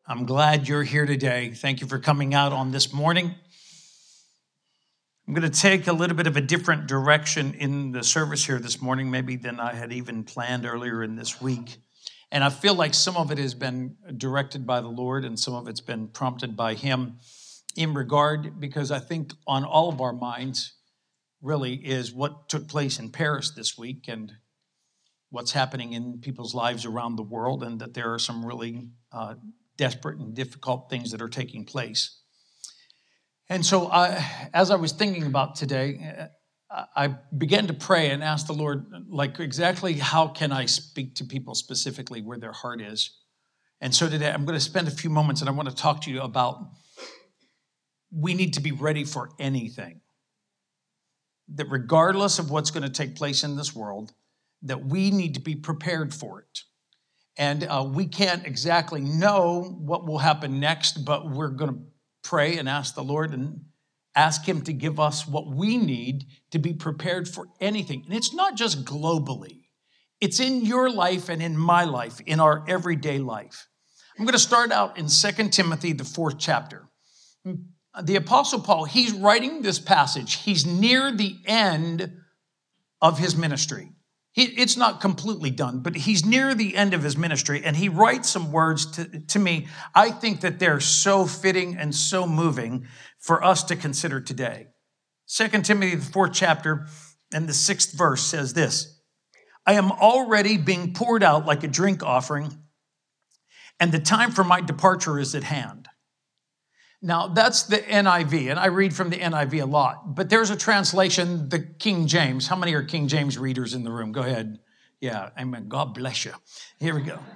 I'm glad you're here today. Thank you for coming out on this morning. I'm going to take a little bit of a different direction in the service here this morning, maybe than I had even planned earlier in this week. And I feel like some of it has been directed by the Lord and some of it's been prompted by Him in regard, because I think on all of our minds really is what took place in Paris this week and what's happening in people's lives around the world, and that there are some really desperate and difficult things that are taking place. And so as I was thinking about today, I began to pray and ask the Lord, like, exactly how can I speak to people specifically where their heart is? And so today I'm going to spend a few moments and I want to talk to you about we need to be ready for anything. That regardless of what's going to take place in this world, that we need to be prepared for it. And we can't exactly know what will happen next, but we're going to pray and ask the Lord and ask Him to give us what we need to be prepared for anything. And it's not just globally. It's in your life and in my life, in our everyday life. I'm going to start out in 2 Timothy, the 4th chapter. The Apostle Paul, he's writing this passage. He's near the end of his ministry. It's not completely done, but he's near the end of his ministry, and he writes some words to me. I think that they're so fitting and so moving for us to consider today. 2 Timothy, the 4th chapter, and the 6th verse says this: I am already being poured out like a drink offering, and the time for my departure is at hand. Now, that's the NIV, and I read from the NIV a lot, but there's a translation, the King James. How many are King James readers in the room? Go ahead. Yeah, amen. God bless you. Here we go.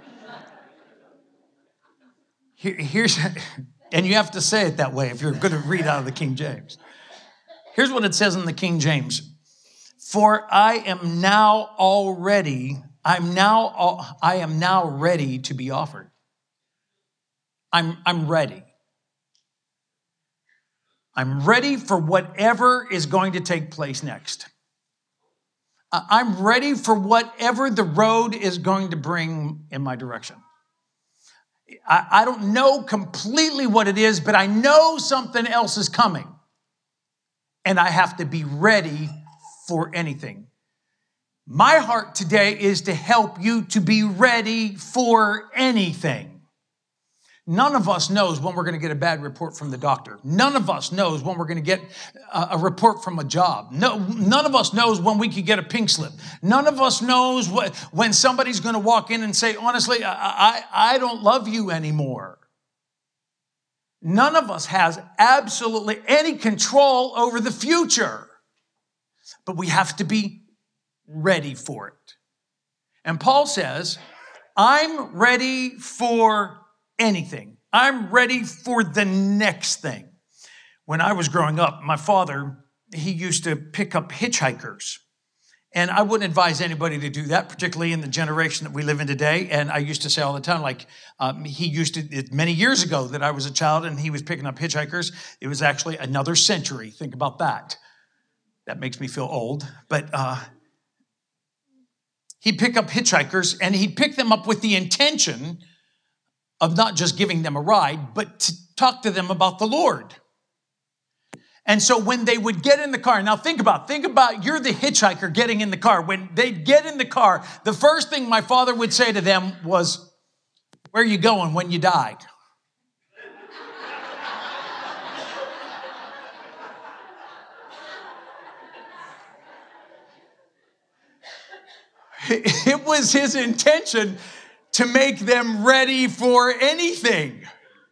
Here's, and you have to say it that way if you're going to read out of the King James. Here's what it says in the King James. For I am now ready to be offered. I'm ready. I'm ready for whatever is going to take place next. I'm ready for whatever the road is going to bring in my direction. I don't know completely what it is, but I know something else is coming. And I have to be ready for anything. My heart today is to help you to be ready for anything. None of us knows when we're going to get a bad report from the doctor. None of us knows when we're going to get a report from a job. None of us knows when we could get a pink slip. None of us knows when somebody's going to walk in and say, honestly, I don't love you anymore. None of us has absolutely any control over the future. But we have to be ready for it. And Paul says, I'm ready for anything. I'm ready for the next thing. When I was growing up, my father, he used to pick up hitchhikers. And I wouldn't advise anybody to do that, particularly in the generation that we live in today. And I used to say all the time, he used to, many years ago that I was a child and he was picking up hitchhikers. It was actually another century. Think about that. That makes me feel old. But he'd pick up hitchhikers and he'd pick them up with the intention of not just giving them a ride, but to talk to them about the Lord. And so when they would get in the car, now think about you're the hitchhiker getting in the car. When they'd get in the car, the first thing my father would say to them was, where are you going when you died? It was his intention to make them ready for anything.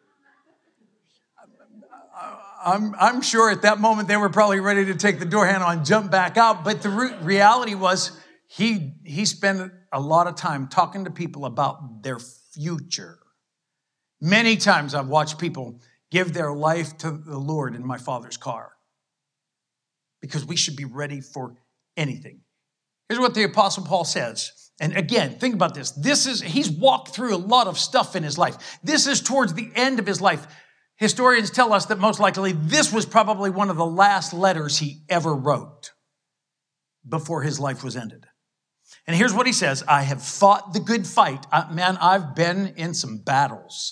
I'm sure at that moment they were probably ready to take the door handle and jump back out. But the reality was he spent a lot of time talking to people about their future. Many times I've watched people give their life to the Lord in my father's car because we should be ready for anything. Here's what the Apostle Paul says. And again, think about this. He's walked through a lot of stuff in his life. This is towards the end of his life. Historians tell us that most likely this was probably one of the last letters he ever wrote before his life was ended. And here's what he says. I have fought the good fight. Man, I've been in some battles.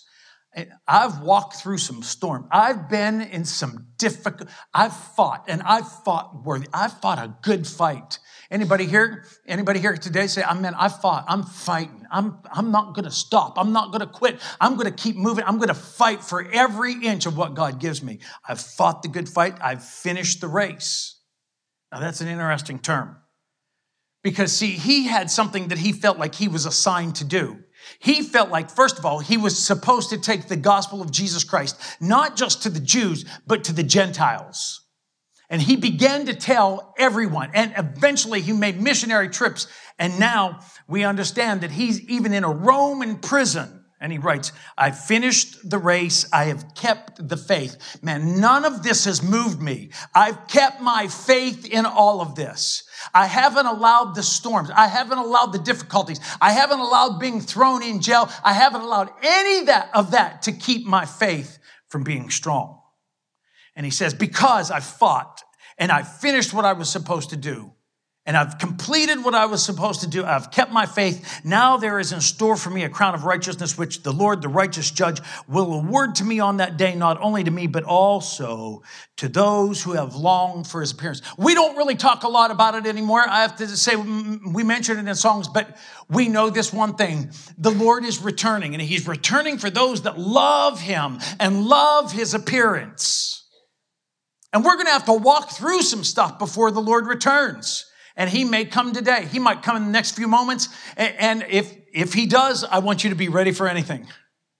I've walked through some storm. I've been in some difficult, I've fought worthy. I've fought a good fight. Anybody here today say, I fought, I'm fighting. I'm not going to stop. I'm not going to quit. I'm going to keep moving. I'm going to fight for every inch of what God gives me. I've fought the good fight. I've finished the race. Now that's an interesting term because see, he had something that he felt like he was assigned to do. He felt like, first of all, he was supposed to take the gospel of Jesus Christ, not just to the Jews, but to the Gentiles. And he began to tell everyone. And eventually he made missionary trips. And now we understand that he's even in a Roman prison. And he writes, I finished the race. I have kept the faith. Man, none of this has moved me. I've kept my faith in all of this. I haven't allowed the storms. I haven't allowed the difficulties. I haven't allowed being thrown in jail. I haven't allowed any of that to keep my faith from being strong. And he says, because I fought and I finished what I was supposed to do, and I've completed what I was supposed to do. I've kept my faith. Now there is in store for me a crown of righteousness, which the Lord, the righteous judge, will award to me on that day, not only to me, but also to those who have longed for his appearance. We don't really talk a lot about it anymore. I have to say, we mention it in songs, but we know this one thing. The Lord is returning, and he's returning for those that love him and love his appearance. And we're going to have to walk through some stuff before the Lord returns. And he may come today. He might come in the next few moments. And if he does, I want you to be ready for anything.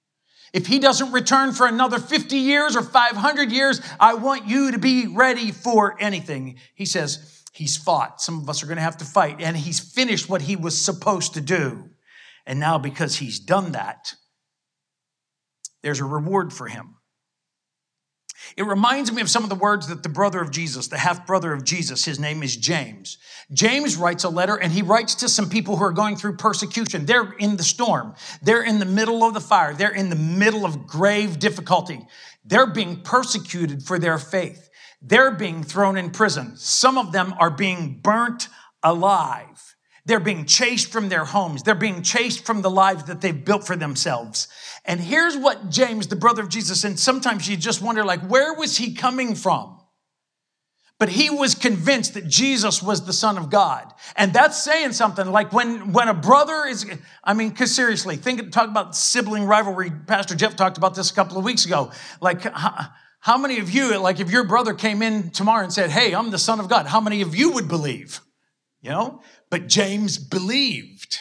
If he doesn't return for another 50 years or 500 years, I want you to be ready for anything. He says he's fought. Some of us are going to have to fight. And he's finished what he was supposed to do. And now because he's done that, there's a reward for him. It reminds me of some of the words that the brother of Jesus, the half-brother of Jesus, his name is James. James writes a letter, and he writes to some people who are going through persecution. They're in the storm. They're in the middle of the fire. They're in the middle of grave difficulty. They're being persecuted for their faith. They're being thrown in prison. Some of them are being burnt alive. They're being chased from their homes. They're being chased from the lives that they've built for themselves. And here's what James, the brother of Jesus, and sometimes you just wonder, like, where was he coming from? But he was convinced that Jesus was the Son of God. And that's saying something. Like when a brother is, because seriously, talk about sibling rivalry. Pastor Jeff talked about this a couple of weeks ago. Like, how many of you, like if your brother came in tomorrow and said, hey, I'm the Son of God, how many of you would believe? You know? But James believed.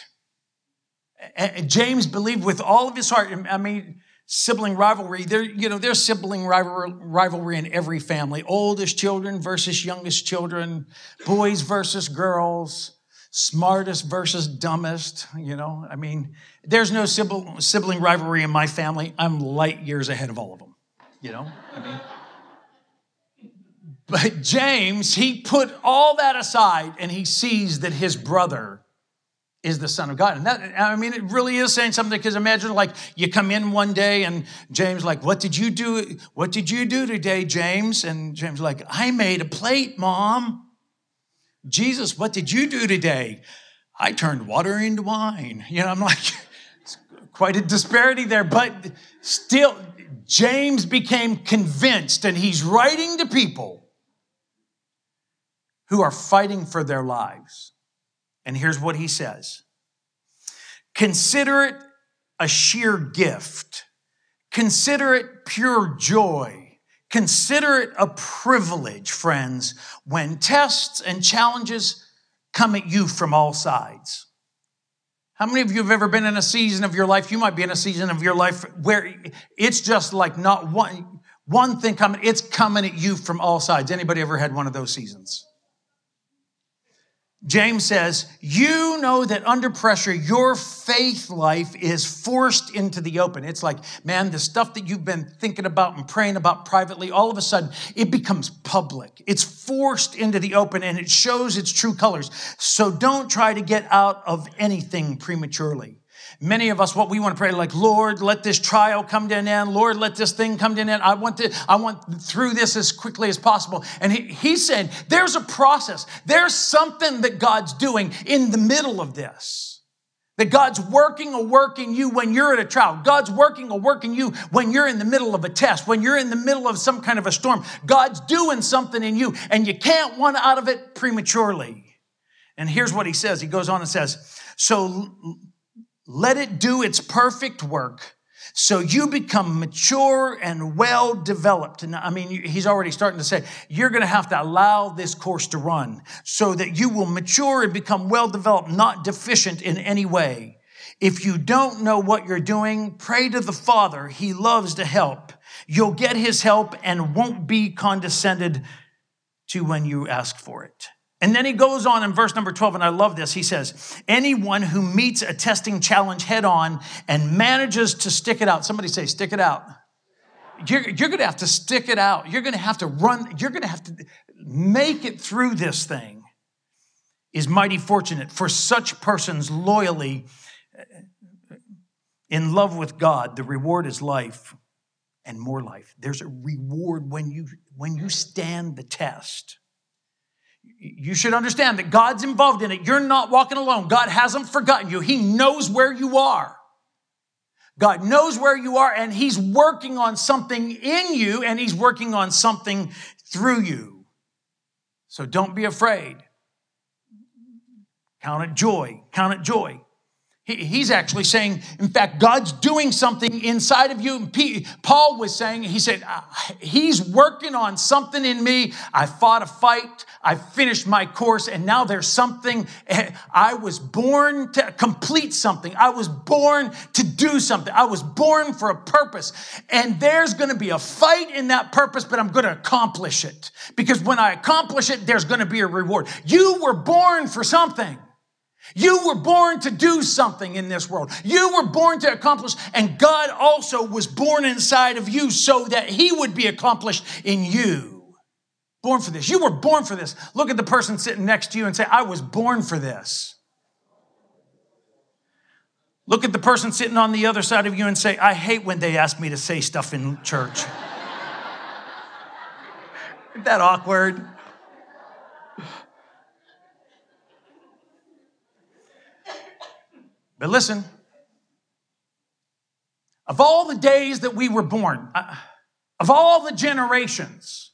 And James believed with all of his heart. Sibling rivalry, there's sibling rivalry in every family. Oldest children versus youngest children, boys versus girls, smartest versus dumbest, There's no sibling rivalry in my family. I'm light years ahead of all of them, But James, he put all that aside and he sees that his brother is the Son of God. And that, it really is saying something, because imagine like you come in one day and James like, what did you do? What did you do today, James? And James like, I made a plate, Mom. Jesus, what did you do today? I turned water into wine. I'm like, it's quite a disparity there, but still James became convinced, and he's writing to people who are fighting for their lives. And here's what he says. Consider it a sheer gift. Consider it pure joy. Consider it a privilege, friends, when tests and challenges come at you from all sides. How many of you have ever been in a season of your life? You might be in a season of your life where it's just like not one thing coming. It's coming at you from all sides. Anybody ever had one of those seasons? James says, you know that under pressure, your faith life is forced into the open. It's like, man, the stuff that you've been thinking about and praying about privately, all of a sudden, it becomes public. It's forced into the open, and it shows its true colors. So don't try to get out of anything prematurely. Many of us, what we want to pray, like, Lord, let this trial come to an end. Lord, let this thing come to an end. I want through this as quickly as possible. And he said, there's a process. There's something that God's doing in the middle of this. That God's working a work in you when you're at a trial. God's working a work in you when you're in the middle of a test, when you're in the middle of some kind of a storm. God's doing something in you, and you can't run out of it prematurely. And here's what he says. He goes on and says, so let it do its perfect work, so you become mature and well-developed. And I mean, he's already starting to say, you're going to have to allow this course to run so that you will mature and become well-developed, not deficient in any way. If you don't know what you're doing, pray to the Father. He loves to help. You'll get his help and won't be condescended to when you ask for it. And then he goes on in verse number 12, and I love this. He says, anyone who meets a testing challenge head on and manages to stick it out. Somebody say, stick it out. You're going to have to stick it out. You're going to have to run. You're going to have to make it through this thing. Is mighty fortunate. For such persons loyally in love with God, the reward is life and more life. There's a reward when you stand the test. You should understand that God's involved in it. You're not walking alone. God hasn't forgotten you. He knows where you are. God knows where you are, and he's working on something in you, and he's working on something through you. So don't be afraid. Count it joy. Count it joy. He's actually saying, in fact, God's doing something inside of you. Paul was saying, he said, he's working on something in me. I fought a fight. I finished my course. And now there's something. I was born to complete something. I was born to do something. I was born for a purpose. And there's going to be a fight in that purpose, but I'm going to accomplish it. Because when I accomplish it, there's going to be a reward. You were born for something. You were born to do something in this world. You were born to accomplish, and God also was born inside of you so that he would be accomplished in you. Born for this. You were born for this. Look at the person sitting next to you and say, I was born for this. Look at the person sitting on the other side of you and say, I hate when they ask me to say stuff in church. Isn't that awkward? But listen, of all the days that we were born, of all the generations,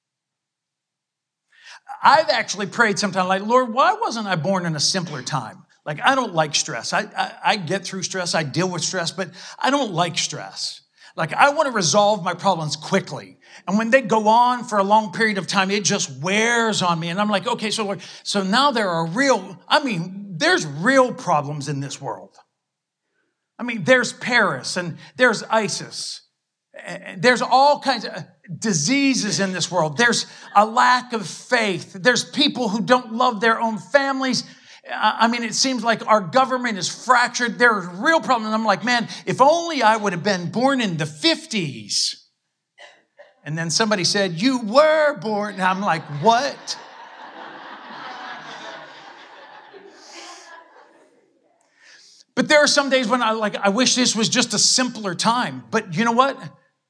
I've actually prayed sometimes like, Lord, why wasn't I born in a simpler time? Like, I don't like stress. I get through stress. I deal with stress, but I don't like stress. Like, I want to resolve my problems quickly. And when they go on for a long period of time, it just wears on me. And I'm like, okay, so Lord, so now there's real problems in this world. I mean, there's Paris and there's ISIS. There's all kinds of diseases in this world. There's a lack of faith. There's people who don't love their own families. I mean, it seems like our government is fractured. There are real problems. And I'm like, man, if only I would have been born in the 50s. And then somebody said, you were born. And I'm like, what? But there are some days when I wish this was just a simpler time. But you know what?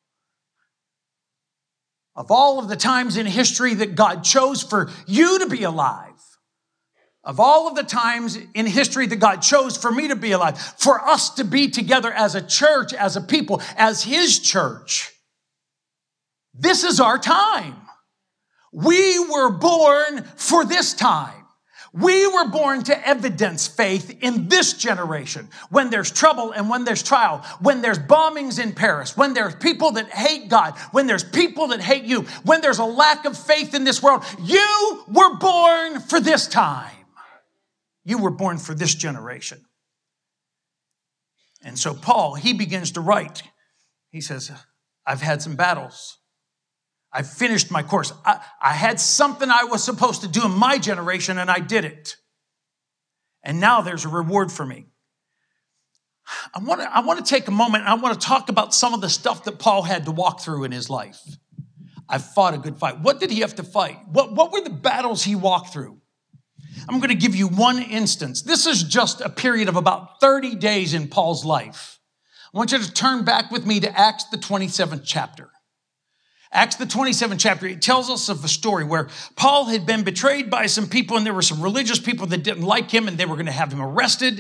Of all of the times in history that God chose for you to be alive, of all of the times in history that God chose for me to be alive, for us to be together as a church, as a people, as his church, this is our time. We were born for this time. We were born to evidence faith in this generation. When there's trouble and when there's trial, when there's bombings in Paris, when there's people that hate God, when there's people that hate you, when there's a lack of faith in this world, you were born for this time. You were born for this generation. And so Paul, he begins to write. He says, I've had some battles. I finished my course. I had something I was supposed to do in my generation, and I did it. And now there's a reward for me. I want to take a moment, and I want to talk about some of the stuff that Paul had to walk through in his life. I fought a good fight. What did he have to fight? What were the battles he walked through? I'm going to give you one instance. This is just a period of about 30 days in Paul's life. I want you to turn back with me to Acts, the 27th chapter. Acts, the 27th chapter, it tells us of a story where Paul had been betrayed by some people, and there were some religious people that didn't like him, and they were going to have him arrested.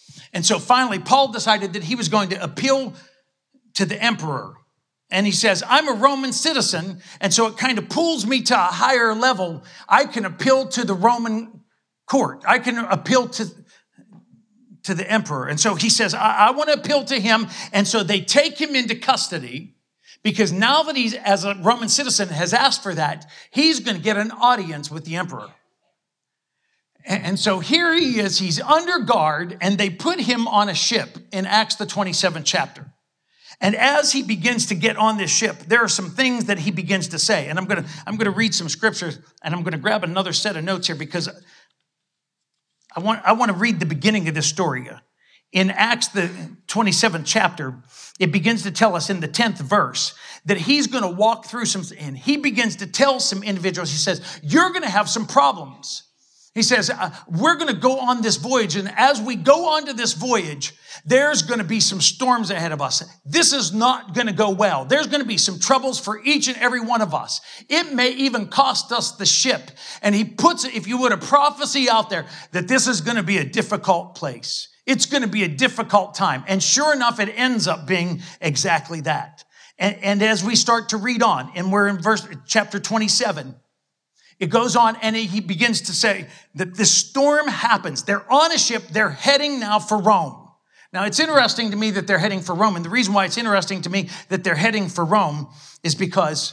And so finally, Paul decided that he was going to appeal to the emperor. And he says, I'm a Roman citizen, and so it kind of pulls me to a higher level. I can appeal to the Roman court. I can appeal to the emperor. And so he says, I want to appeal to him. And so they take him into custody because now that he's, as a Roman citizen, has asked for that, he's going to get an audience with the emperor. And so here he is, he's under guard, and they put him on a ship in Acts, the 27th chapter. And as he begins to get on this ship, there are some things that he begins to say. And I'm going to read some scriptures, and I'm going to grab another set of notes here because I want to read the beginning of this story. In Acts, the 27th chapter, it begins to tell us in the 10th verse that he's going to walk through and he begins to tell some individuals, he says, you're going to have some problems. He says, we're going to go on this voyage, and as we go onto this voyage, there's going to be some storms ahead of us. This is not going to go well. There's going to be some troubles for each and every one of us. It may even cost us the ship. And he puts, if you would, a prophecy out there that this is going to be a difficult place. It's going to be a difficult time. And sure enough, it ends up being exactly that. And as we start to read on, and we're in chapter 27, it goes on, and he begins to say that this storm happens. They're on a ship. They're heading now for Rome. Now, it's interesting to me that they're heading for Rome. And the reason why it's interesting to me that they're heading for Rome is because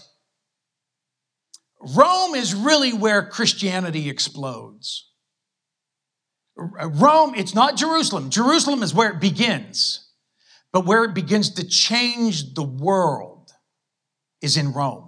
Rome is really where Christianity explodes. Rome, it's not Jerusalem. Jerusalem is where it begins. But where it begins to change the world is in Rome.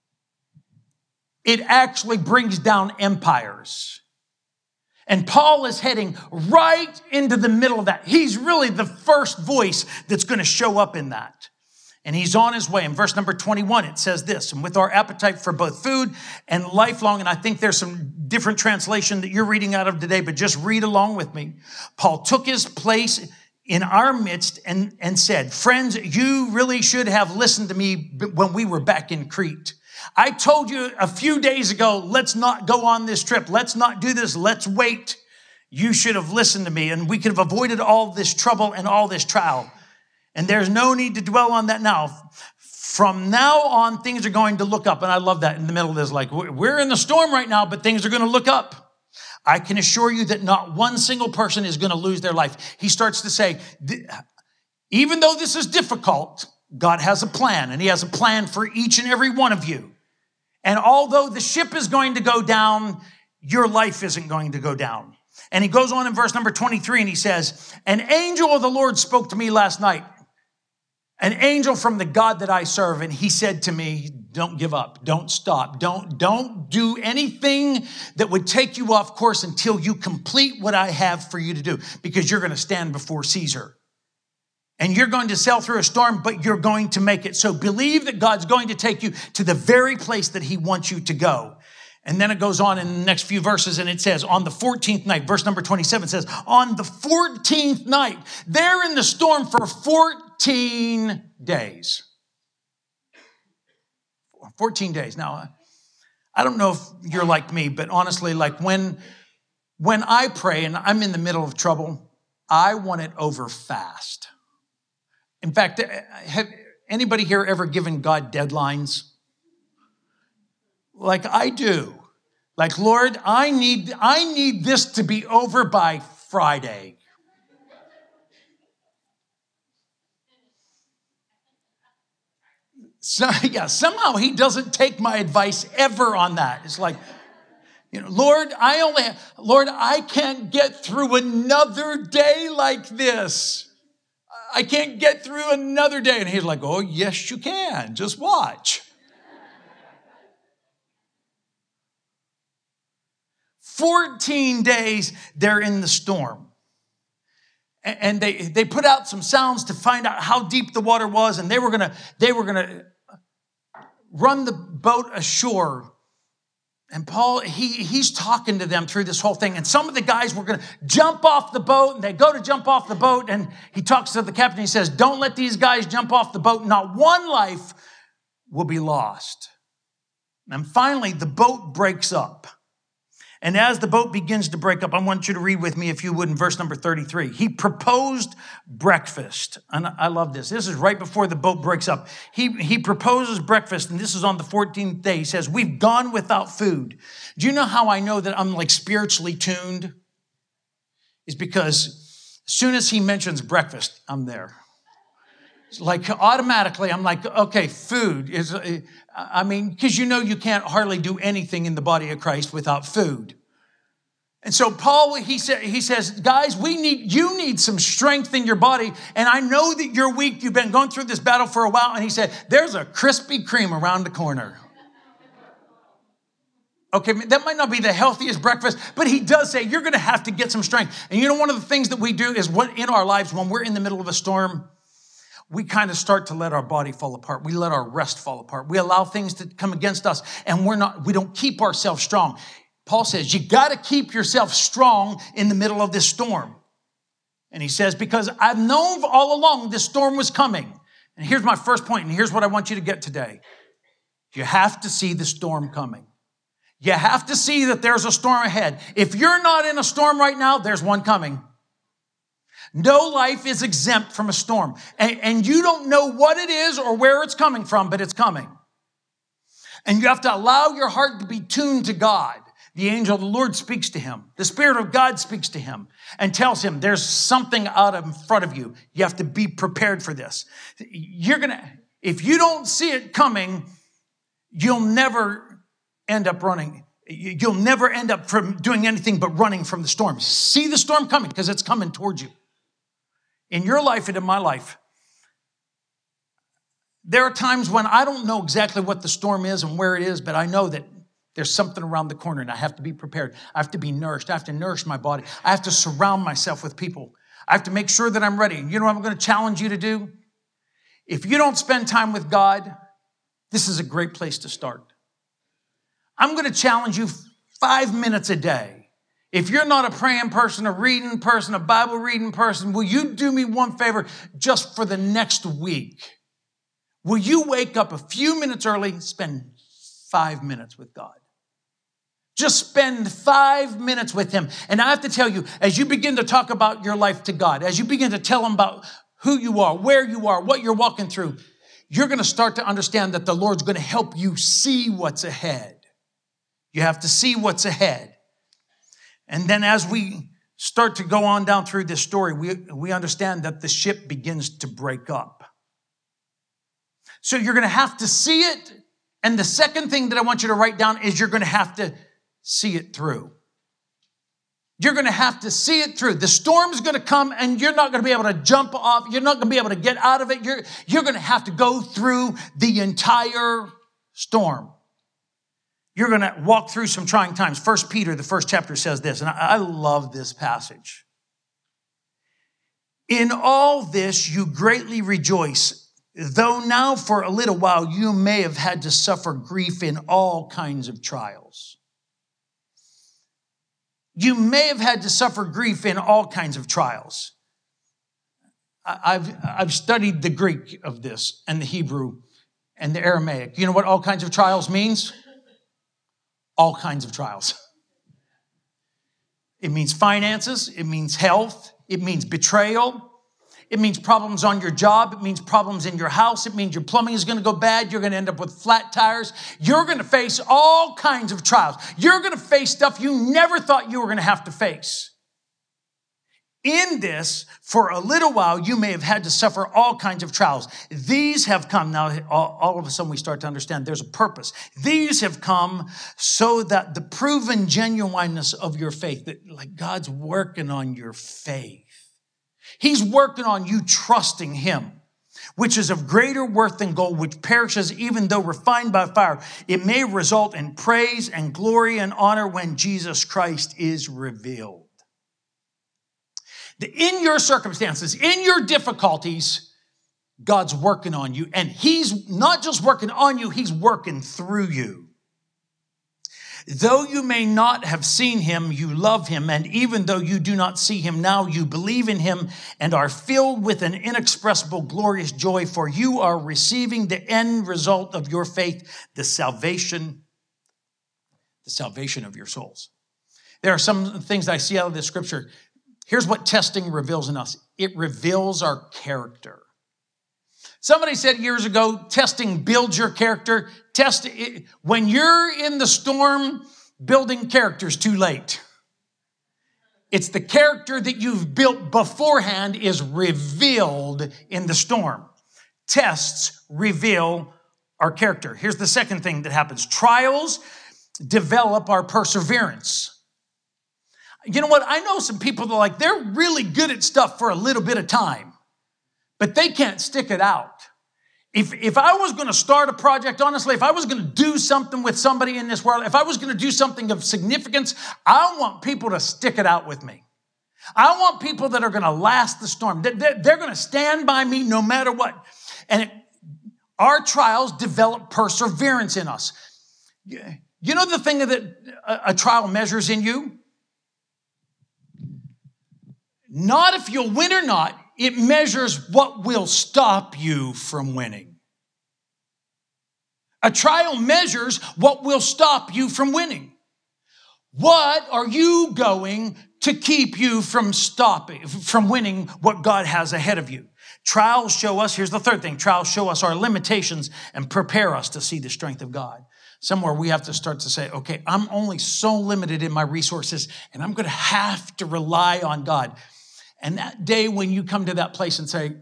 It actually brings down empires. And Paul is heading right into the middle of that. He's really the first voice that's going to show up in that. And he's on his way. In verse number 21, it says this, and with our appetite for both food and lifelong, and I think there's some different translation that you're reading out of today, but just read along with me. Paul took his place in our midst and said, friends, you really should have listened to me when we were back in Crete. I told you a few days ago, let's not go on this trip. Let's not do this. Let's wait. You should have listened to me, and we could have avoided all this trouble and all this trial. And there's no need to dwell on that now. From now on, things are going to look up. And I love that in the middle of this, like we're in the storm right now, but things are going to look up. I can assure you that not one single person is going to lose their life. He starts to say, even though this is difficult, God has a plan, and he has a plan for each and every one of you. And although the ship is going to go down, your life isn't going to go down. And he goes on in verse number 23, and he says, an angel of the Lord spoke to me last night, an angel from the God that I serve. And he said to me, don't give up. Don't stop. Don't do anything that would take you off course until you complete what I have for you to do, because you're going to stand before Caesar. And you're going to sail through a storm, but you're going to make it. So believe that God's going to take you to the very place that he wants you to go. And then it goes on in the next few verses, and it says, on the 14th night, verse number 27 says, on the 14th night, they're in the storm for 14 days. 14 days. Now, I don't know if you're like me, but honestly, like when I pray and I'm in the middle of trouble, I want it over fast. In fact, have anybody here ever given God deadlines? Like I do. Like, Lord, I need this to be over by Friday. So, yeah, somehow he doesn't take my advice ever on that. It's like, Lord, I can't get through another day like this. I can't get through another day. And he's like, oh, yes, you can. Just watch. 14 days they're in the storm. And they put out some sounds to find out how deep the water was. And they were gonna run the boat ashore. And Paul, he's talking to them through this whole thing. And some of the guys were going to jump off the boat, and they go to jump off the boat. And he talks to the captain. He says, don't let these guys jump off the boat. Not one life will be lost. And finally, the boat breaks up. And as the boat begins to break up, I want you to read with me, if you would, in verse number 33. He proposed breakfast. And I love this. This is right before the boat breaks up. He proposes breakfast, and this is on the 14th day. He says, we've gone without food. Do you know how I know that I'm like spiritually tuned? It's because as soon as he mentions breakfast, I'm there. It's like automatically, I'm like, okay, food is, because you know you can't hardly do anything in the body of Christ without food. And so Paul, he says, guys, you need some strength in your body. And I know that you're weak. You've been going through this battle for a while. And he said, there's a Krispy Kreme around the corner. Okay, that might not be the healthiest breakfast, but he does say you're going to have to get some strength. And you know, one of the things that we do is what in our lives, when we're in the middle of a storm, we kind of start to let our body fall apart. We let our rest fall apart. We allow things to come against us, and we don't keep ourselves strong. Paul says, you got to keep yourself strong in the middle of this storm. And he says, because I've known all along this storm was coming. And here's my first point, and here's what I want you to get today. You have to see the storm coming. You have to see that there's a storm ahead. If you're not in a storm right now, there's one coming. No life is exempt from a storm. And you don't know what it is or where it's coming from, but it's coming. And you have to allow your heart to be tuned to God. The angel of the Lord speaks to him. The Spirit of God speaks to him and tells him there's something out in front of you. You have to be prepared for this. If you don't see it coming, you'll never end up running. You'll never end up from doing anything but running from the storm. See the storm coming because it's coming towards you. In your life and in my life, there are times when I don't know exactly what the storm is and where it is, but I know that there's something around the corner and I have to be prepared. I have to be nourished. I have to nourish my body. I have to surround myself with people. I have to make sure that I'm ready. You know what I'm going to challenge you to do? If you don't spend time with God, this is a great place to start. I'm going to challenge you 5 minutes a day. If you're not a praying person, a reading person, a Bible reading person, will you do me one favor just for the next week? Will you wake up a few minutes early, spend 5 minutes with God? Just spend 5 minutes with him. And I have to tell you, as you begin to talk about your life to God, as you begin to tell him about who you are, where you are, what you're walking through, you're going to start to understand that the Lord's going to help you see what's ahead. You have to see what's ahead. And then as we start to go on down through this story, we understand that the ship begins to break up. So you're going to have to see it. And the second thing that I want you to write down is you're going to have to see it through. You're going to have to see it through. The storm's going to come and you're not going to be able to jump off. You're not going to be able to get out of it. You're going to have to go through the entire storm. You're going to walk through some trying times. 1 Peter, the first chapter says this, and I love this passage. In all this you greatly rejoice, though now for a little while you may have had to suffer grief in all kinds of trials. You may have had to suffer grief in all kinds of trials. I've studied the Greek of this and the Hebrew and the Aramaic. You know what all kinds of trials means? All kinds of trials. It means finances. It means health. It means betrayal. It means problems on your job. It means problems in your house. It means your plumbing is going to go bad. You're going to end up with flat tires. You're going to face all kinds of trials. You're going to face stuff you never thought you were going to have to face. In this, for a little while, you may have had to suffer all kinds of trials. These have come. Now, all of a sudden, we start to understand there's a purpose. These have come so that the proven genuineness of your faith, that like God's working on your faith. He's working on you trusting him, which is of greater worth than gold, which perishes even though refined by fire. It may result in praise and glory and honor when Jesus Christ is revealed. In your circumstances, in your difficulties, God's working on you. And he's not just working on you, he's working through you. Though you may not have seen him, you love him. And even though you do not see him now, you believe in him and are filled with an inexpressible, glorious joy, for you are receiving the end result of your faith, the salvation of your souls. There are some things I see out of this scripture. Here's what testing reveals in us. It reveals our character. Somebody said years ago, testing builds your character. When you're in the storm, building character's too late. It's the character that you've built beforehand is revealed in the storm. Tests reveal our character. Here's the second thing that happens. Trials develop our perseverance. You know what? I know some people that they're really good at stuff for a little bit of time, but they can't stick it out. If I was going to start a project, honestly, if I was going to do something with somebody in this world, if I was going to do something of significance, I want people to stick it out with me. I want people that are going to last the storm. They're going to stand by me no matter what. And our trials develop perseverance in us. You know the thing that a trial measures in you? Not if you'll win or not. It measures what will stop you from winning. A trial measures what will stop you from winning. What are you going to keep you from winning what God has ahead of you? Trials show us, here's the third thing, trials show us our limitations and prepare us to see the strength of God. Somewhere we have to start to say, okay, I'm only so limited in my resources and I'm going to have to rely on God. And that day when you come to that place and say,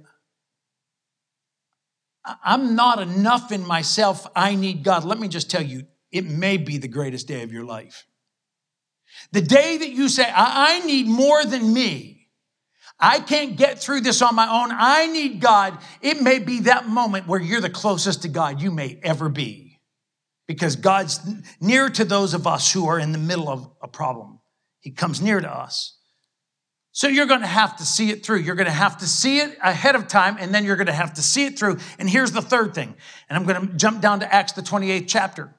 I'm not enough in myself, I need God. Let me just tell you, it may be the greatest day of your life. The day that you say, I need more than me. I can't get through this on my own. I need God. It may be that moment where you're the closest to God you may ever be. Because God's near to those of us who are in the middle of a problem. He comes near to us. So you're going to have to see it through. You're going to have to see it ahead of time, and then you're going to have to see it through. And here's the third thing. And I'm going to jump down to Acts, the 28th chapter.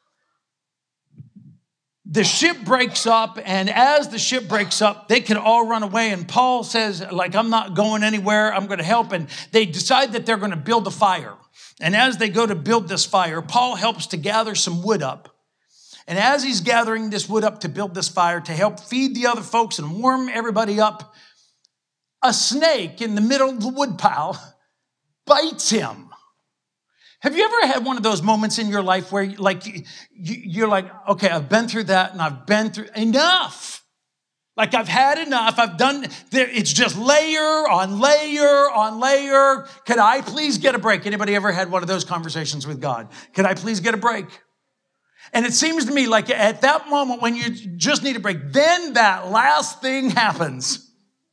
The ship breaks up, and as the ship breaks up, they can all run away. And Paul says, I'm not going anywhere. I'm going to help. And they decide that they're going to build a fire. And as they go to build this fire, Paul helps to gather some wood up. And as he's gathering this wood up to build this fire, to help feed the other folks and warm everybody up, a snake in the middle of the wood pile bites him. Have you ever had one of those moments in your life where you're like, okay, I've been through that and I've been through enough. I've had enough. I've done, it's just layer on layer on layer. Could I please get a break? Anybody ever had one of those conversations with God? Could I please get a break? And it seems to me like at that moment when you just need a break, then that last thing happens.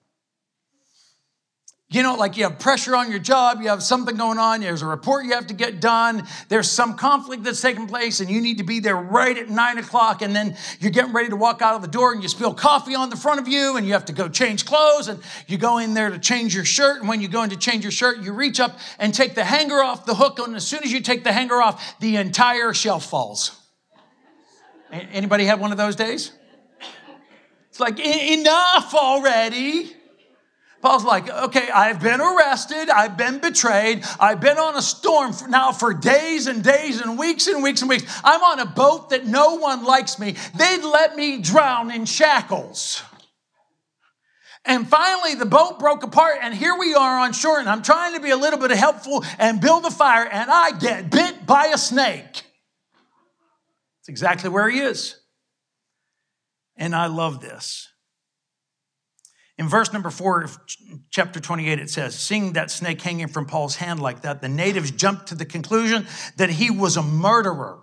You know, you have pressure on your job, you have something going on, there's a report you have to get done, there's some conflict that's taking place, and you need to be there right at 9 o'clock, and then you're getting ready to walk out of the door, and you spill coffee on the front of you, and you have to go change clothes, and you go in there to change your shirt, and when you go in to change your shirt, you reach up and take the hanger off the hook, and as soon as you take the hanger off, the entire shelf falls. Anybody have one of those days? It's enough already. Paul's okay, I've been arrested. I've been betrayed. I've been on a storm now for days and days and weeks and weeks and weeks. I'm on a boat that no one likes me. They'd let me drown in shackles. And finally, the boat broke apart, and here we are on shore, and I'm trying to be a little bit helpful and build a fire, and I get bit by a snake. That's exactly where he is. And I love this. In verse number 4 of chapter 28, it says, seeing that snake hanging from Paul's hand like that, the natives jumped to the conclusion that he was a murderer,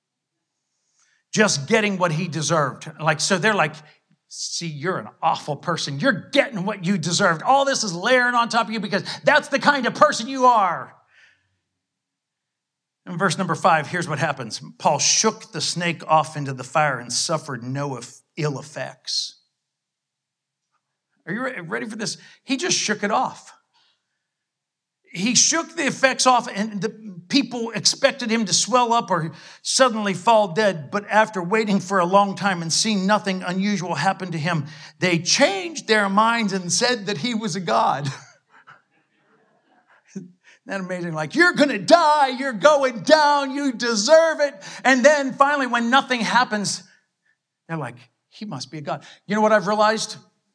just getting what he deserved. So they're see, you're an awful person. You're getting what you deserved. All this is layering on top of you because that's the kind of person you are. In verse number 5, here's what happens. Paul shook the snake off into the fire and suffered no ill effects. Are you ready for this? He just shook it off. He shook the effects off, and the people expected him to swell up or suddenly fall dead. But after waiting for a long time and seeing nothing unusual happen to him, they changed their minds and said that he was a god. Isn't that amazing? You're going to die. You're going down. You deserve it. And then finally, when nothing happens, they're like, He must be a God. You know what I've realized?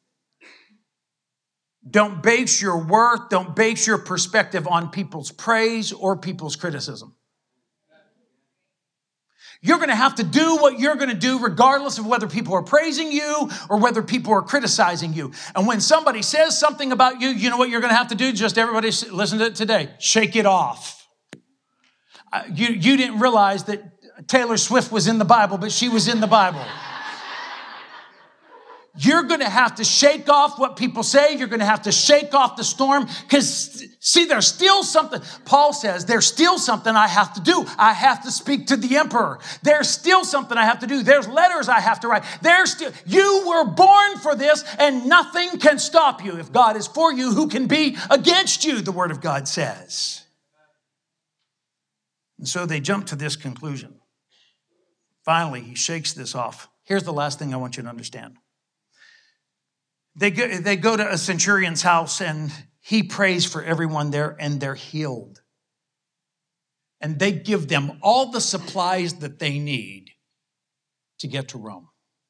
Don't base your worth, don't base your perspective on people's praise or people's criticism. You're going to have to do what you're going to do regardless of whether people are praising you or whether people are criticizing you. And when somebody says something about you, you know what you're going to have to do? Just everybody listen to it today. Shake it off. You didn't realize that Taylor Swift was in the Bible, but she was in the Bible. You're going to have to shake off what people say. You're going to have to shake off the storm because, see, there's still something. Paul says, there's still something I have to do. I have to speak to the emperor. There's still something I have to do. There's letters I have to write. You were born for this and nothing can stop you. If God is for you, who can be against you? The Word of God says. And so they jump to this conclusion. Finally, he shakes this off. Here's the last thing I want you to understand. They go to a centurion's house and he prays for everyone there and they're healed. And they give them all the supplies that they need to get to Rome.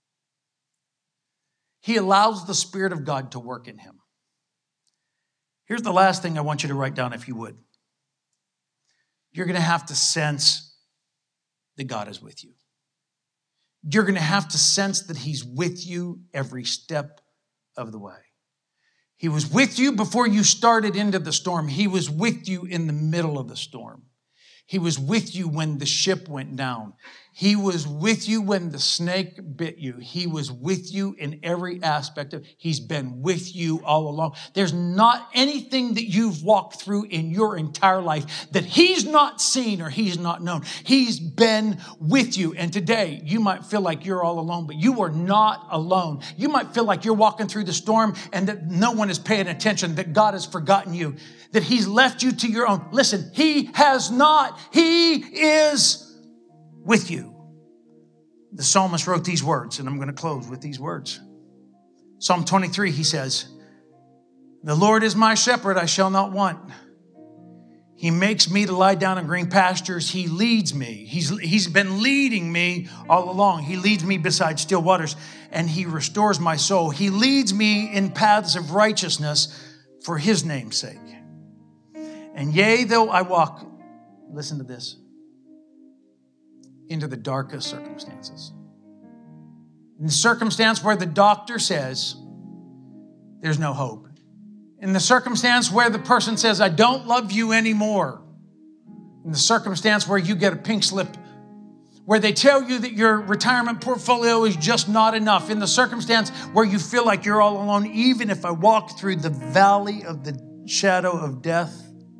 He allows the Spirit of God to work in him. Here's the last thing I want you to write down if you would. You're going to have to sense that God is with you. You're going to have to sense that he's with you every step of the way. He was with you before you started into the storm. He was with you in the middle of the storm. He was with you when the ship went down. He was with you when the snake bit you. He was with you in every aspect of it. He's been with you all along. There's not anything that you've walked through in your entire life that he's not seen or he's not known. He's been with you. And today you might feel like you're all alone, but you are not alone. You might feel like you're walking through the storm and that no one is paying attention, that God has forgotten you, that he's left you to your own. Listen, he has not. He is with you. The psalmist wrote these words, and I'm going to close with these words. Psalm 23, he says, "The Lord is my shepherd, I shall not want. He makes me to lie down in green pastures. He leads me. He's been leading me all along. He leads me beside still waters, and he restores my soul. He leads me in paths of righteousness for his name's sake. And yea, though I walk," listen to this, "into the darkest circumstances." In the circumstance where the doctor says there's no hope. In the circumstance where the person says, "I don't love you anymore." In the circumstance where you get a pink slip, where they tell you that your retirement portfolio is just not enough. In the circumstance where you feel like you're all alone, even if I walk through the valley of the shadow of death,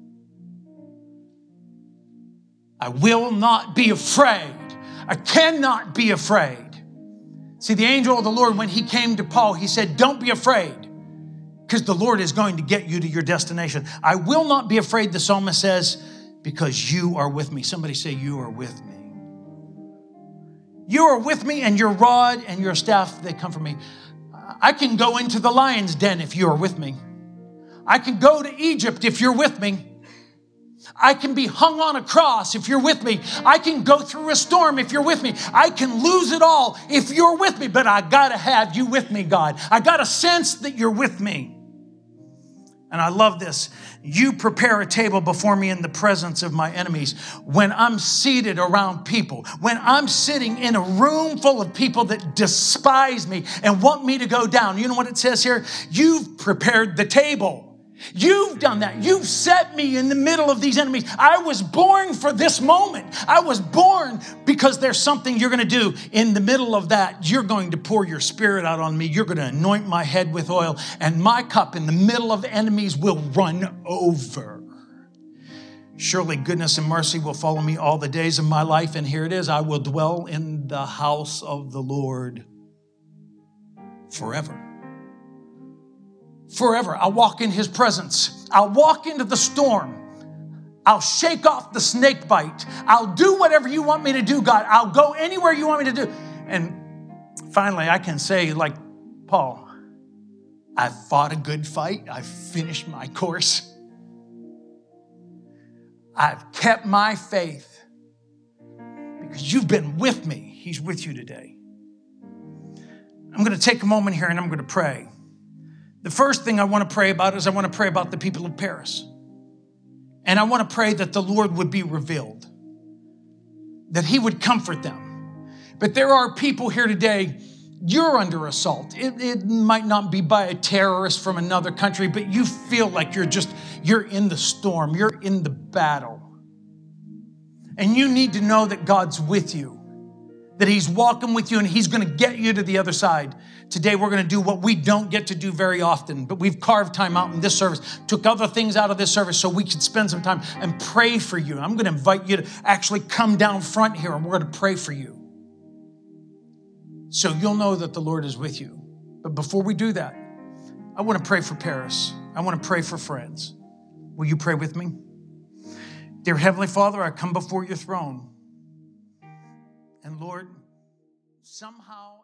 I will not be afraid. I cannot be afraid. See, the angel of the Lord, when he came to Paul, he said, "Don't be afraid, because the Lord is going to get you to your destination." I will not be afraid, the psalmist says, because you are with me. Somebody say, "You are with me." You are with me, and your rod and your staff, they comfort me. I can go into the lion's den if you are with me. I can go to Egypt if you're with me. I can be hung on a cross if you're with me. I can go through a storm if you're with me. I can lose it all if you're with me, but I gotta have you with me, God. I gotta sense that you're with me. And I love this. "You prepare a table before me in the presence of my enemies." When I'm seated around people, when I'm sitting in a room full of people that despise me and want me to go down, you know what it says here? You've prepared the table. You've done that. You've set me in the middle of these enemies. I was born for this moment. I was born because there's something you're going to do. In the middle of that, you're going to pour your Spirit out on me. You're going to anoint my head with oil, and my cup in the middle of enemies will run over. "Surely goodness and mercy will follow me all the days of my life." And here it is. "I will dwell in the house of the Lord forever." Forever. I'll walk in his presence. I'll walk into the storm. I'll shake off the snake bite. I'll do whatever you want me to do, God. I'll go anywhere you want me to do. And finally, I can say, like Paul, "I've fought a good fight. I've finished my course. I've kept my faith." Because you've been with me. He's with you today. I'm going to take a moment here and I'm going to pray. The first thing I want to pray about is I want to pray about the people of Paris. And I want to pray that the Lord would be revealed, that he would comfort them. But there are people here today, you're under assault. It might not be by a terrorist from another country, but you feel like you're in the storm, you're in the battle. And you need to know that God's with you, that he's walking with you and he's going to get you to the other side. Today, we're going to do what we don't get to do very often, but we've carved time out in this service, took other things out of this service so we could spend some time and pray for you. And I'm going to invite you to actually come down front here and we're going to pray for you, so you'll know that the Lord is with you. But before we do that, I want to pray for Paris. I want to pray for friends. Will you pray with me? Dear Heavenly Father, I come before your throne. And Lord, somehow